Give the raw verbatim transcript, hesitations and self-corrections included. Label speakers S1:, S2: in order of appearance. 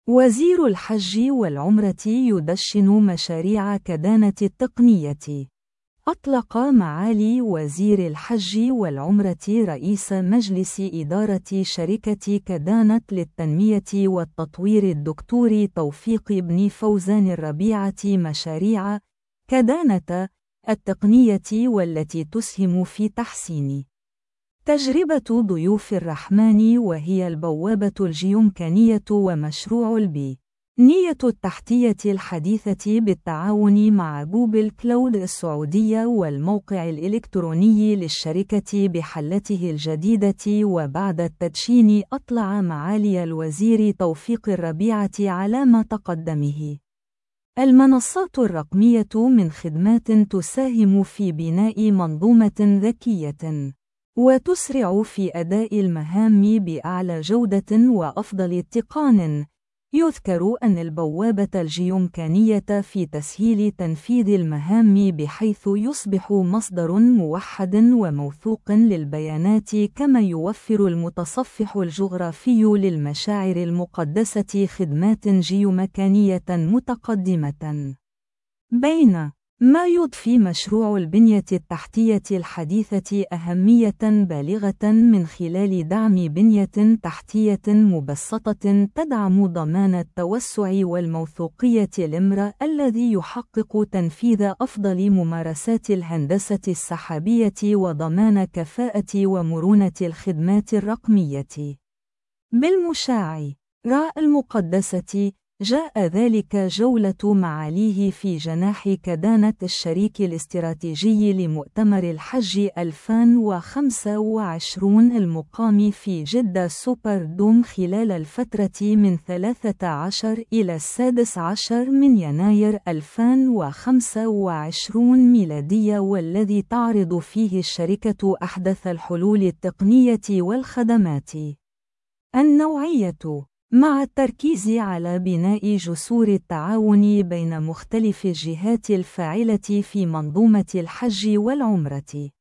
S1: وزير الحج والعمرة يدشن مشاريع كدانة التقنية. أطلق معالي وزير الحج والعمرة رئيس مجلس إدارة شركة كدانة للتنمية والتطوير الدكتور توفيق بن فوزان الربيعة مشاريع كدانة التقنية والتي تسهم في تحسين تجربة ضيوف الرحمن، وهي البوابة الجيومكانية ومشروع البي نية التحتية الحديثة بالتعاون مع جوجل كلاود السعودية والموقع الإلكتروني للشركة بحلته الجديدة. وبعد التدشين أطلع معالي الوزير توفيق الربيعة على ما تقدمه المنصات الرقمية من خدمات تساهم في بناء منظومة ذكية وتسرع في أداء المهام بأعلى جودة وأفضل اتقان. يذكر أن البوابة الجيومكانية في تسهيل تنفيذ المهام بحيث يصبح مصدر موحد وموثوق للبيانات، كما يوفر المتصفح الجغرافي للمشاعر المقدسة خدمات جيومكانية متقدمة. بين ما يضفي مشروع البنية التحتية الحديثة أهمية بالغة من خلال دعم بنية تحتية مبسطة تدعم ضمان التوسع والموثوقية الإمر الذي يحقق تنفيذ أفضل ممارسات الهندسة السحابية وضمان كفاءة ومرونة الخدمات الرقمية. بالمشاع راء المقدسة جاء ذلك جولة معاليه في جناح كدانة الشريك الاستراتيجي لمؤتمر الحج ألفين وخمسة وعشرين المقام في جدة سوبر دوم خلال الفترة من ثلاثة عشر إلى السادس عشر من يناير ألفين وخمسة وعشرين ميلادية، والذي تعرض فيه الشركة أحدث الحلول التقنية والخدمات النوعية، مع التركيز على بناء جسور التعاون بين مختلف الجهات الفاعلة في منظومة الحج والعمرة.